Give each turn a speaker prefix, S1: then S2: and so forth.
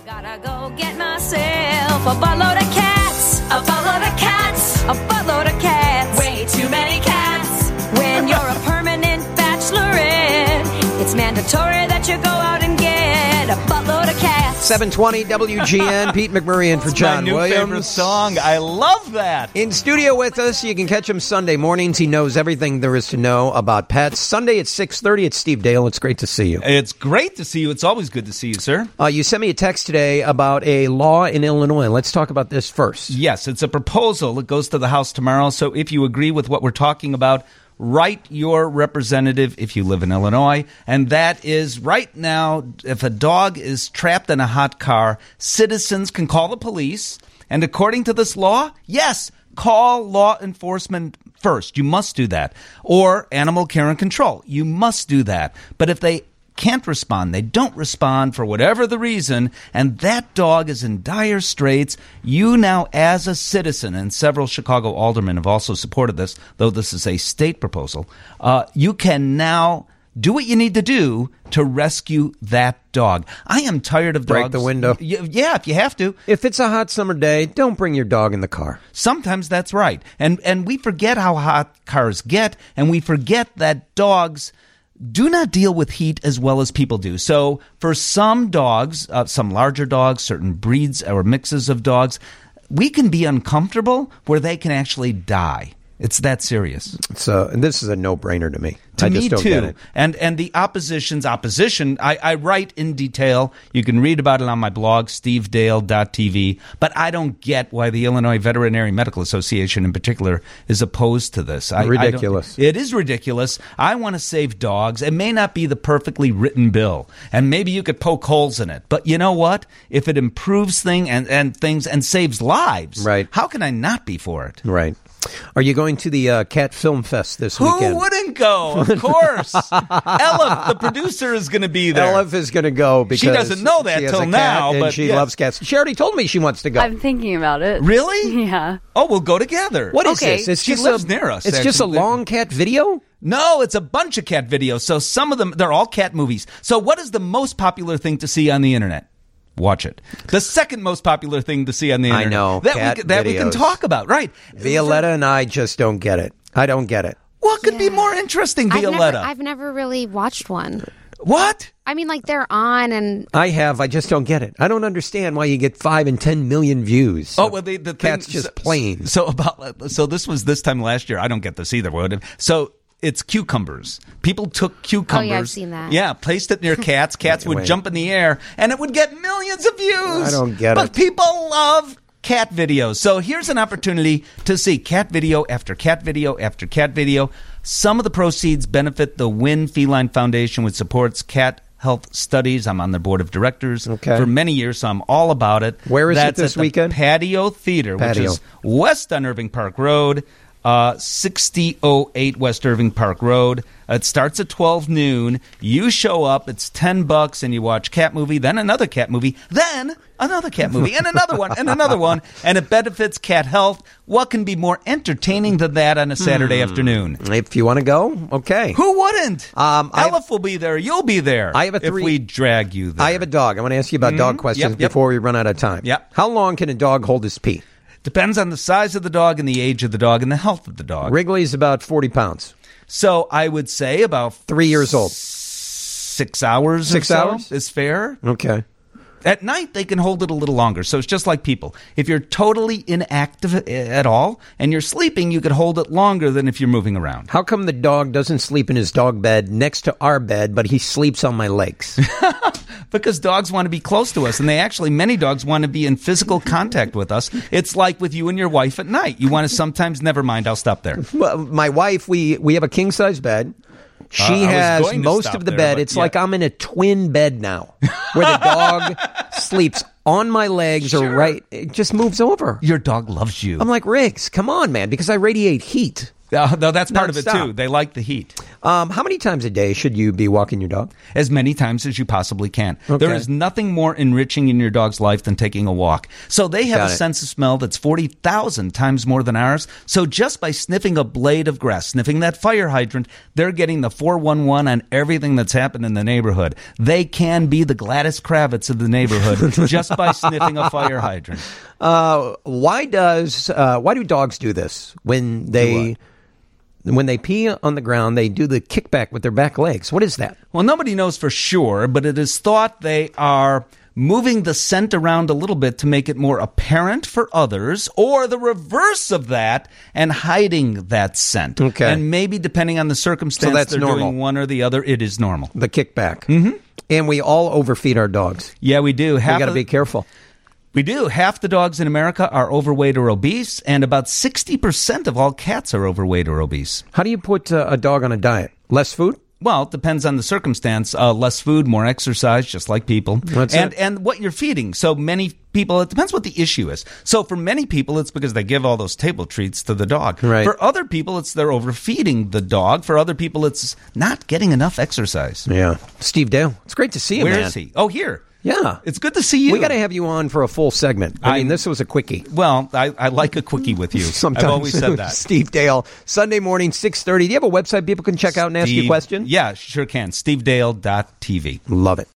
S1: Gotta go get myself a buttload of cats, a buttload of cats, a buttload of cats. Way too many cats. When you're a permanent bachelorette, it's mandatory that you go out and get a buttload of cats.
S2: 720 WGN, Pete McMurray in for John
S3: my new
S2: Williams.
S3: favorite song. I love that.
S2: In studio with us, you can catch him Sunday mornings. He knows everything there is to know about pets. Sunday at 6:30, it's Steve Dale. It's great to see you.
S3: It's great to see you. It's always good to see you, sir.
S2: You sent me a text today about a law in Illinois. Let's talk about this first.
S3: Yes, it's a proposal. It goes to the House tomorrow. So if you agree with what we're talking about, write your representative if you live in Illinois. And that is right now, if a dog is trapped in a hot car, citizens can call the police. And according to this law, yes, call law enforcement first. You must do that. Or animal care and control. You must do that. But if they can't respond, they don't respond for whatever the reason, and that dog is in dire straits, you now as a citizen, and several Chicago aldermen have also supported this, though this is a state proposal, you can now do what you need to do to rescue that dog. I am tired of dogs.
S2: Break the window.
S3: Yeah, if you have to.
S2: If it's a hot summer day, don't bring your dog in the car.
S3: Sometimes that's right. And we forget how hot cars get, and we forget that dogs do not deal with heat as well as people do. So for some dogs, some larger dogs, certain breeds or mixes of dogs, we can be uncomfortable where they can actually die. It's that serious.
S2: And this is a no-brainer to me.
S3: To
S2: I
S3: me,
S2: just don't
S3: too.
S2: get it.
S3: And the opposition's opposition, I write in detail. You can read about it on my blog, stevedale.tv. But I don't get why the Illinois Veterinary Medical Association in particular is opposed to this.
S2: Ridiculous.
S3: It is ridiculous. I want to save dogs. It may not be the perfectly written bill, and maybe you could poke holes in it. But you know what? If it improves things and saves lives,
S2: right,
S3: how can I not be for it?
S2: Right. Are you going to the Cat Film Fest this weekend?
S3: Who wouldn't go? Of course. Elif, the producer, is going to be there.
S2: Elif is going to go because
S3: she doesn't know that till now,
S2: and
S3: but
S2: she loves cats. She already told me she wants to go.
S4: I'm thinking about it.
S3: Really?
S4: Yeah.
S3: Oh, we'll go together.
S2: What is this?
S3: She lives near us.
S2: It's just a long cat video?
S3: No, it's a bunch of cat videos. So some of them, they're all cat movies. So what is the most popular thing to see on the internet? Watch it. The second most popular thing to see on the internet.
S2: I know.
S3: That we can talk about, right?
S2: Violetta and I just don't get it. I don't get it.
S3: What could be more interesting, Violetta?
S5: I've never really watched one.
S3: What?
S5: I mean, like, they're on and...
S2: I just don't get it. I don't understand why you get 5 and 10 million views.
S3: Oh, well, the
S2: cat's just plain.
S3: So this was this time last year. I don't get this either. So it's cucumbers. People took cucumbers.
S5: Oh, yeah, I've seen that.
S3: Yeah, placed it near cats. Cats would jump in the air, and it would get millions of views.
S2: I don't get it.
S3: But people love cat videos. So here's an opportunity to see cat video after cat video after cat video. Some of the proceeds benefit the Wynn Feline Foundation, which supports cat health studies. I'm on their board of directors for many years, so I'm all about it.
S2: Where is it this weekend?
S3: Patio Theater, which is west on Irving Park Road. 6008 West Irving Park Road. It starts at 12 noon. You show up. It's $10, and you watch cat movie, then another cat movie, then another cat movie, and another one, and another one, and it benefits cat health. What can be more entertaining than that on a Saturday afternoon?
S2: If you want to go, okay.
S3: Who wouldn't? Elif will be there. You'll be there. If we drag you there.
S2: I have a dog. I want to ask you about dog questions before we run out of time.
S3: Yep.
S2: How long can a dog hold his pee?
S3: Depends on the size of the dog and the age of the dog and the health of the dog.
S2: Wrigley's about 40 pounds.
S3: So I would say about
S2: 3 years old.
S3: 6 hours.
S2: 6 hours
S3: is fair.
S2: Okay.
S3: At night, they can hold it a little longer. So it's just like people. If you're totally inactive at all and you're sleeping, you could hold it longer than if you're moving around.
S2: How come the dog doesn't sleep in his dog bed next to our bed, but he sleeps on my legs?
S3: Because dogs want to be close to us, and many dogs want to be in physical contact with us. It's like with you and your wife at night. You want to sometimes, never mind, I'll stop there.
S2: Well, my wife, we have a king-size bed. She has most of the bed. It's like I'm in a twin bed now, where the dog sleeps on my legs or it just moves over.
S3: Your dog loves you.
S2: I'm like, Riggs, come on, man, because I radiate heat.
S3: No, that's part of it,
S2: Non-stop.
S3: too. They like the heat.
S2: How many times a day should you be walking your dog?
S3: As many times as you possibly can.
S2: Okay.
S3: There is nothing more enriching in your dog's life than taking a walk. So they have
S2: Got
S3: a
S2: it.
S3: sense of smell that's 40,000 times more than ours. So just by sniffing a blade of grass, sniffing that fire hydrant, they're getting the 411 on everything that's happened in the neighborhood. They can be the Gladys Kravitz of the neighborhood just by sniffing a fire hydrant.
S2: Why do dogs do this when they pee on the ground? They do the kickback with their back legs. What is that?
S3: Well, nobody knows for sure, but it is thought they are moving the scent around a little bit to make it more apparent for others, or the reverse of that, and hiding that scent.
S2: Okay.
S3: And maybe depending on the circumstance,
S2: So that's
S3: they're
S2: normal.
S3: doing one or the other. It is normal.
S2: The kickback. Mm-hmm. And we all overfeed our dogs.
S3: Yeah, we do.
S2: We got to be careful.
S3: We do. Half the dogs in America are overweight or obese, and about 60% of all cats are overweight or obese.
S2: How do you put a dog on a diet? Less food?
S3: Well, it depends on the circumstance. Less food, more exercise, just like people.
S2: That's it.
S3: And what you're feeding. So many people, it depends what the issue is. So for many people, it's because they give all those table treats to the dog.
S2: Right.
S3: For other people, it's they're overfeeding the dog. For other people, it's not getting enough exercise.
S2: Yeah. Steve Dale. It's great to see you,
S3: Where
S2: man.
S3: is he? Oh, here.
S2: Yeah.
S3: It's good to see you.
S2: We got to have you on for a full segment. I mean, this was a quickie.
S3: Well, I like a quickie with you.
S2: Sometimes.
S3: I've always said that.
S2: Steve Dale, Sunday morning, 6:30. Do you have a website people can check out and ask you questions?
S3: Yeah, sure can. SteveDale.tv.
S2: Love it.